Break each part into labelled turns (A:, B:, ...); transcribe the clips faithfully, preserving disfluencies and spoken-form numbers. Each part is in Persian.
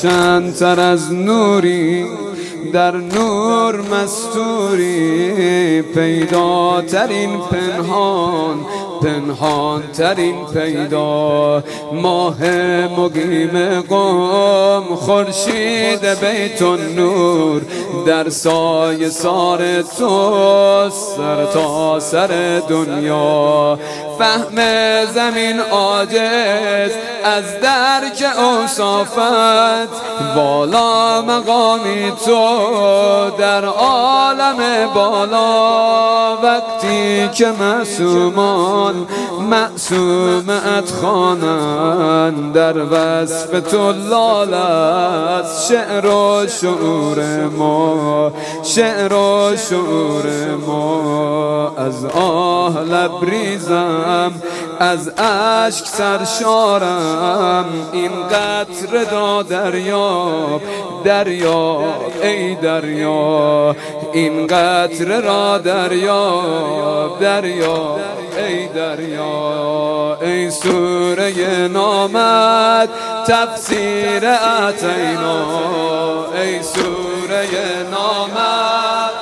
A: روشن‌تر از نوری، در نور مستوری، پیداترین پنهان، پنهان ترین پیدا، ماه مقیم قم، خورشید بیت النور، در سایه سار تو سر تا سر دنیا. فهم زمین عاجز از درک اوصافت، بالا مقامی تو در عالم بالا. وقتی که معصومان معصومت خوانند، در وصف تو لال است شعر و شعور ما، شعر و شعور ما. از آه لبریزم، از اشک سرشارم، این قطره را دریاب، دریاب ای دریا، این قطره را دریاب، دریاب ای دریا. ای سوره نامت تفسیر اتینا، ای سوره نامت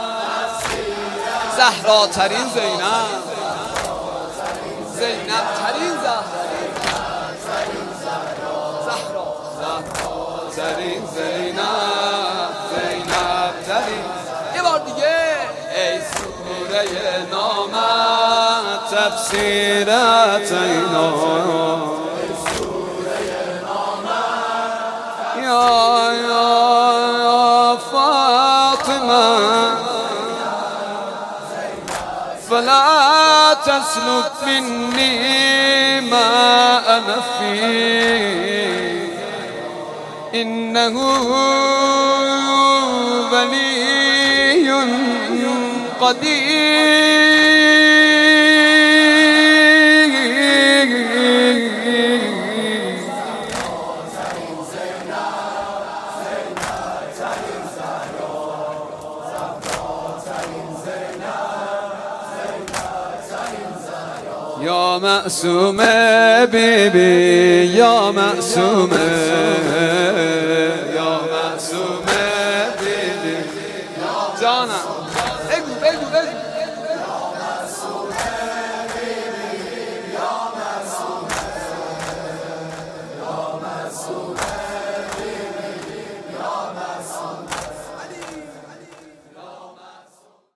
A: زهرا ترین زینب، زینب ترین زهرا، زهرا ترین زینب، زینب ترین. یه بار دیگه ای سوره نامت تفسیر اتینا، ای سوره نامت. یا یا فاطمه فلا تسلك مني ما أنا فيه، إنه ولي قدير. یا معصومه بیبی، یا معصومه، یا معصومه بیبی جانم.